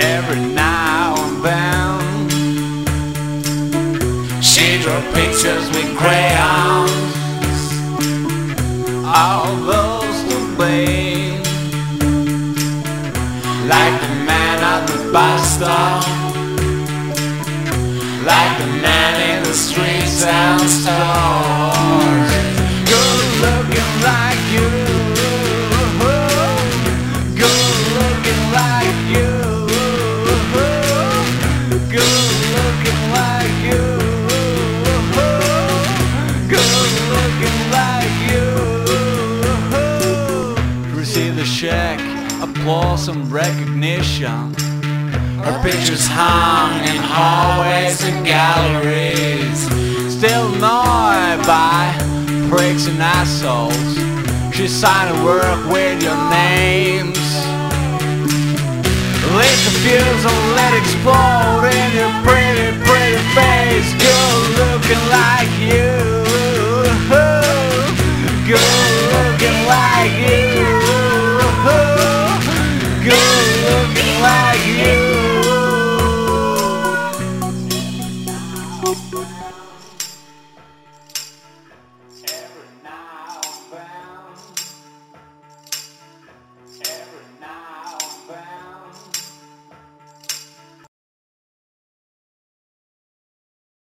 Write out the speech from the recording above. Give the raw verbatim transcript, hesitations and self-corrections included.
every now and then. She drew pictures with crayons, all those to blame, like the man at the bus stop, like the man in the streets and stores. Good looking like you, good looking like you, good looking like you, good looking like you. Receive the check, applause and recognition. Her pictures hung in hallways and galleries, still annoyed by pricks and assholes. She signed a work with your names. Lit the fuse and let explode in your pretty, pretty face.